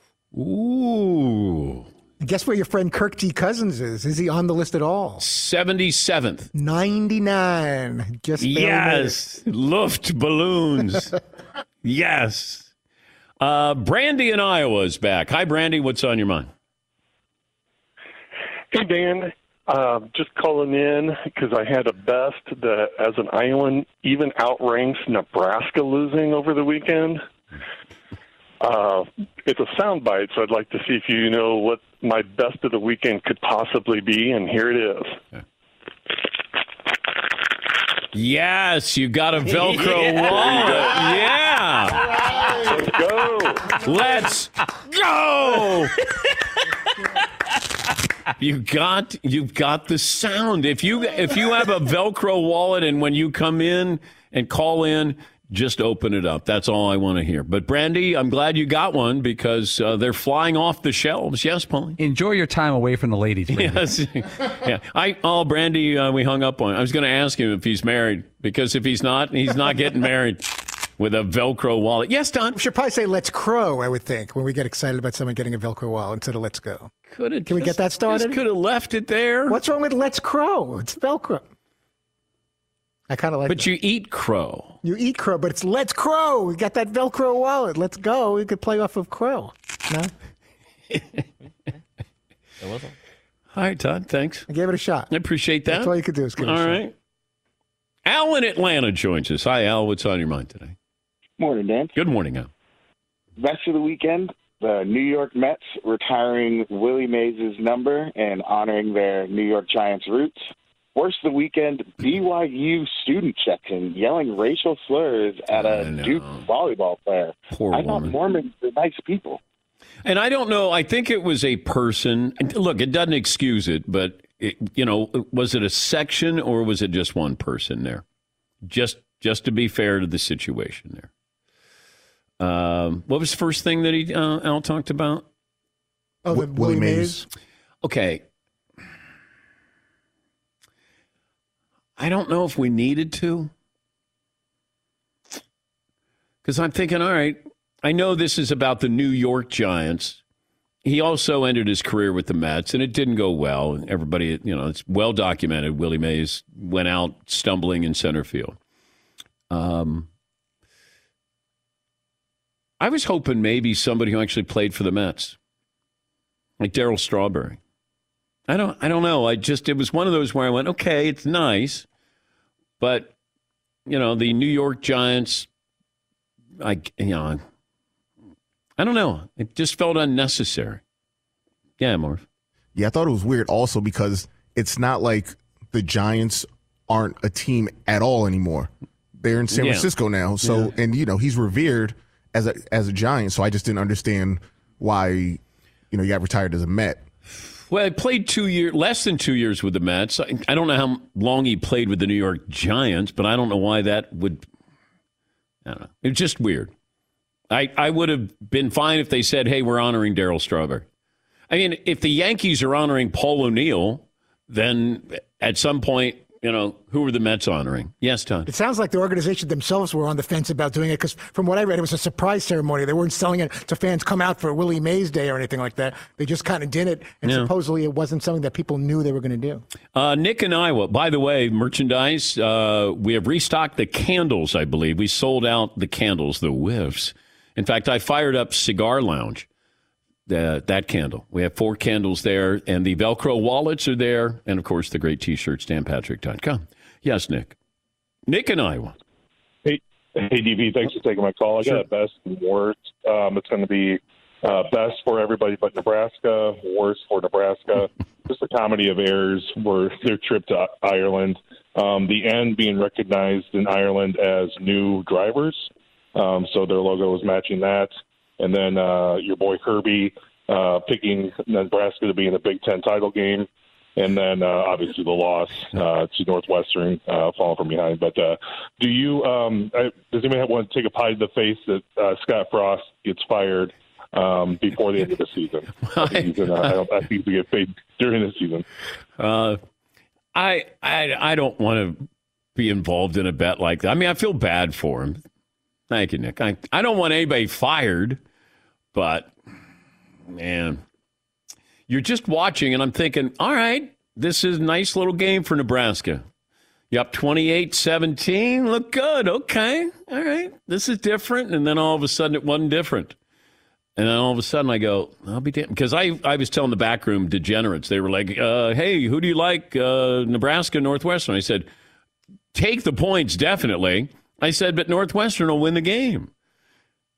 Ooh. Guess where your friend Kirk G. Cousins is? Is he on the list at all? seventy-seventh. ninety-nine. Just yes. Luft balloons. Yes. Uh, Brandy in Iowa is back. Hi, Brandy. What's on your mind? Hey, Dan. Uh, just calling in because I had a best that, as an Iowan, even outranks Nebraska losing over the weekend. Uh, it's a soundbite, so I'd like to see if you know what my best of the weekend could possibly be, and here it is. Okay. Yes, you got a Velcro wallet. Yeah. Let's Let's go. go. You got you've got the sound. If you if you have a Velcro wallet and when you come in and call in, just open it up. That's all I want to hear. But Brandy, I'm glad you got one because uh, they're flying off the shelves. Yes, Paulie? Enjoy your time away from the ladies. Brandy. Yes. Yeah. I oh Brandy, uh, we hung up on. I was going to ask him if he's married because if he's not, he's not getting married with a Velcro wallet. Yes, Don. We should probably say "Let's Crow." I would think when we get excited about someone getting a Velcro wallet instead of "Let's Go." Could have Can we get that started? Could have left it there. What's wrong with "Let's Crow"? It's Velcro. I kind of like. But that. you eat crow. You eat crow, but it's "Let's Crow." We got that Velcro wallet. Let's go. We could play off of crow. No. All right, Todd. Thanks. I gave it a shot. I appreciate that. That's all you could do is give it all a shot. All right. Al in Atlanta joins us. Hi, Al. What's on your mind today? Morning, Dan. Good morning, Al. Best of the weekend, the New York Mets retiring Willie Mays' number and honoring their New York Giants roots. Worst of the weekend, B Y U student check-in yelling racial slurs at a Duke volleyball player. Poor I thought woman. Mormons are nice people. And I don't know. I think it was a person. Look, it doesn't excuse it, but, it, you know, was it a section or was it just one person there? Just just to be fair to the situation there. Um, what was the first thing that he uh, Al talked about? Oh, the Willie Willie Mays. Mays. Okay. I don't know if we needed to. Because I'm thinking, all right, I know this is about the New York Giants. He also ended his career with the Mets, and it didn't go well. Everybody, you know, it's well documented. Willie Mays went out stumbling in center field. Um, I was hoping maybe somebody who actually played for the Mets, like Darryl Strawberry. I don't, I don't know. I just, it was one of those where I went, okay, it's nice, but you know, the New York Giants, I, you know, I don't know. It just felt unnecessary. Yeah, Marv. Yeah, I thought it was weird also because it's not like the Giants aren't a team at all anymore. They're in San Yeah. Francisco now. So, Yeah. and you know, he's revered as a as a Giant. So I just didn't understand why, you know, he got retired as a Met. Well, he played two years, less than two years with the Mets. I, I don't know how long he played with the New York Giants, but I don't know why that would. I don't know. It's just weird. I, I would have been fine if they said, hey, we're honoring Darryl Strawberry. I mean, if the Yankees are honoring Paul O'Neill, then at some point, you know, who are the Mets honoring? Yes, Todd. It sounds like the organization themselves were on the fence about doing it because from what I read, it was a surprise ceremony. They weren't selling it to fans come out for Willie Mays Day or anything like that. They just kind of did it, and Yeah. supposedly it wasn't something that people knew they were going to do. Uh, Nick in Iowa, by the way, merchandise, uh, we have restocked the candles, I believe. We sold out the candles, the whiffs. In fact, I fired up Cigar Lounge, uh, that candle. We have four candles there, and the Velcro wallets are there, and, of course, the great T-shirts, dan patrick dot com. Yes, Nick. Nick in Iowa. Hey, hey, D V, thanks for taking my call. I got a best and worst. Um, it's going to be uh, best for everybody but Nebraska, worst for Nebraska. Just a comedy of errors for their trip to Ireland. Um, the end being recognized in Ireland as new drivers. Um, so their logo was matching that. And then uh, your boy Kirby uh, picking Nebraska to be in the Big Ten title game. And then, uh, obviously, the loss uh, to Northwestern uh, falling from behind. But uh, do you um, – does anybody want to take a pie to the face that uh, Scott Frost gets fired um, before the end of the season? I think he's gonna, I, don't, I think he's going to get paid during the season. Uh, I, I, I don't want to be involved in a bet like that. I mean, I feel bad for him. Thank you, Nick. I, I don't want anybody fired, but, man – you're just watching, and I'm thinking, all right, this is a nice little game for Nebraska. You're up twenty-eight seventeen. Look good. Okay. All right. This is different. And then all of a sudden it wasn't different. And then all of a sudden I go, I'll be damned. Because I, I was telling the backroom degenerates, they were like, uh, hey, who do you like, uh, Nebraska, Northwestern? I said, take the points, definitely. I said, but Northwestern will win the game.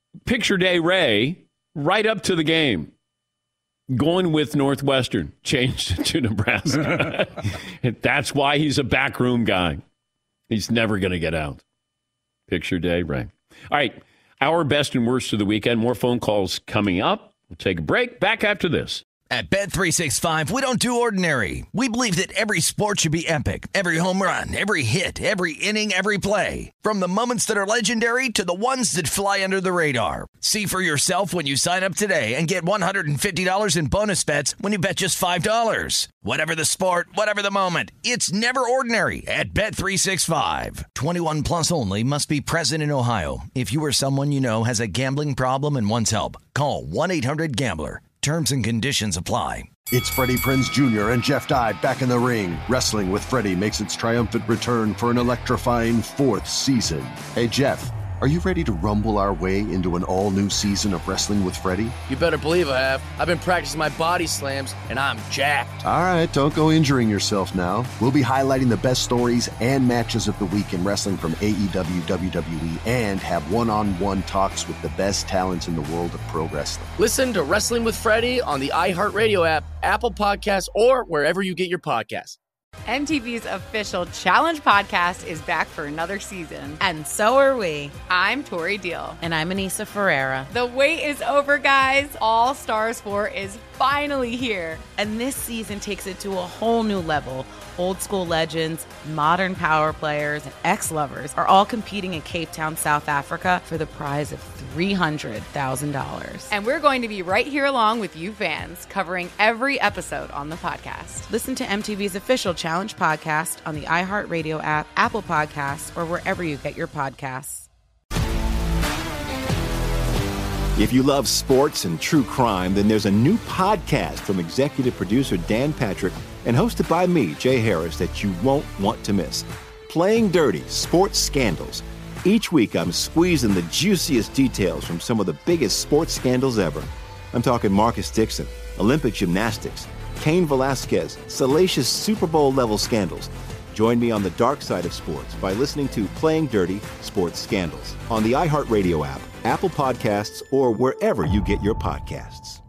Picture Day Ray right up to the game. Going with Northwestern, changed to Nebraska. That's why he's a backroom guy. He's never going to get out. Picture Day Ray. All right, our best and worst of the weekend. More phone calls coming up. We'll take a break. Back after this. At Bet three sixty-five, we don't do ordinary. We believe that every sport should be epic. Every home run, every hit, every inning, every play. From the moments that are legendary to the ones that fly under the radar. See for yourself when you sign up today and get one hundred fifty dollars in bonus bets when you bet just five dollars. Whatever the sport, whatever the moment, it's never ordinary at Bet three sixty-five. twenty-one plus only. Must be present in Ohio. If you or someone you know has a gambling problem and wants help, call one eight hundred gambler. Terms and conditions apply. It's Freddie Prinze Junior and Jeff Dye back in the ring. Wrestling with Freddie makes its triumphant return for an electrifying fourth season. Hey, Jeff, are you ready to rumble our way into an all-new season of Wrestling with Freddie? You better believe I have. I've been practicing my body slams, and I'm jacked. All right, don't go injuring yourself now. We'll be highlighting the best stories and matches of the week in wrestling from A E W, W W E, and have one-on-one talks with the best talents in the world of pro wrestling. Listen to Wrestling with Freddie on the iHeartRadio app, Apple Podcasts, or wherever you get your podcasts. M T V's official Challenge podcast is back for another season. And so are we. I'm Tori Deal. And I'm Anissa Ferreira. The wait is over, guys. All Stars four is finally here. And this season takes it to a whole new level. Old school legends, modern power players, and ex-lovers are all competing in Cape Town, South Africa for the prize of three hundred thousand dollars. And we're going to be right here along with you fans, covering every episode on the podcast. Listen to M T V's official Challenge podcast on the iHeartRadio app, Apple Podcasts, or wherever you get your podcasts. If you love sports and true crime, then there's a new podcast from executive producer Dan Patrick and hosted by me, Jay Harris, that you won't want to miss. Playing Dirty: Sports Scandals. Each week, I'm squeezing the juiciest details from some of the biggest sports scandals ever. I'm talking Marcus Dixon, Olympic gymnastics, Cain Velasquez, salacious Super Bowl-level scandals. Join me on the dark side of sports by listening to Playing Dirty: Sports Scandals on the iHeartRadio app, Apple Podcasts, or wherever you get your podcasts.